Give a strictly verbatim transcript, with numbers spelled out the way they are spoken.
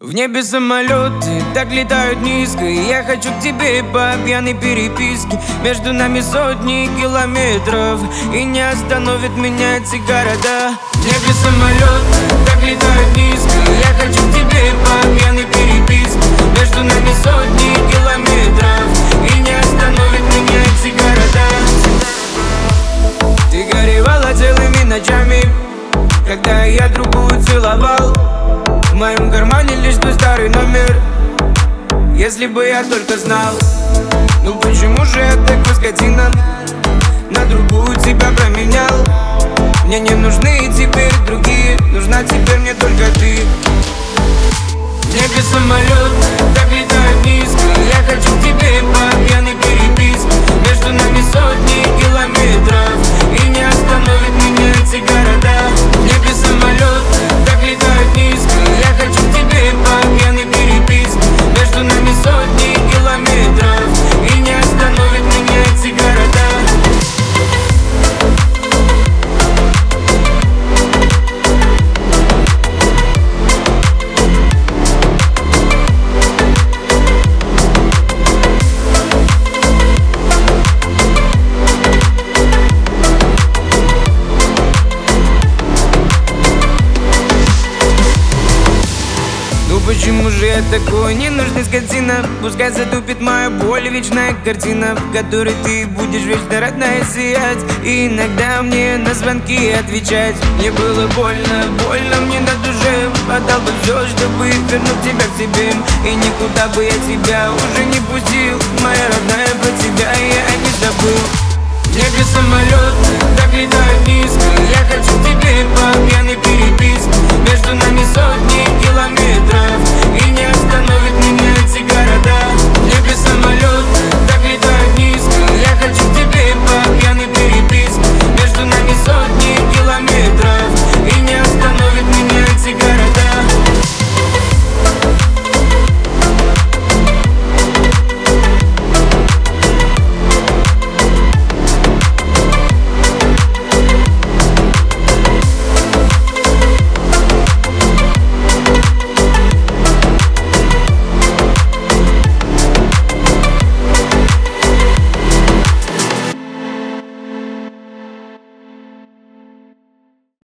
В небе самолеты так летают низко, и я хочу к тебе по пьяной переписке. Между нами сотни километров, и не остановит меня эти города. В небе самолеты так летают низко, и я хочу к тебе по пьяной переписке. Между нами сотни километров, и не остановит меня эти города. Ты горевала целыми ночами, когда я другую целовал. В моем кармане лишь твой старый номер. Если бы я только знал. Ну почему же я такой скотина, на другую тебя променял? Мне не нужны теперь другие, нужна теперь мне только ты. В небе самолет так летает низко, я хочу к тебе по пьяной переписке. Между нами сотни километров, и не остановит меня эти города. В небе самолет так летает низко, я хочу к тебе по пьяной переписке. Между нами сотни километров, и не остановит меня эти города. Почему же я такой ненужный скотина? Пускай затупит моя боль, вечная картина, в которой ты будешь вечно родная сиять, и иногда мне на звонки отвечать. Мне было больно, больно мне на душе. Отдал бы все, чтобы вернуть тебя к себе, и никуда бы я тебя уже не пустил. Моя родная, про тебя я не забыл. В небе самолет так летает низко, я хочу к тебе по пьяной переписке. Между нами сотни километров,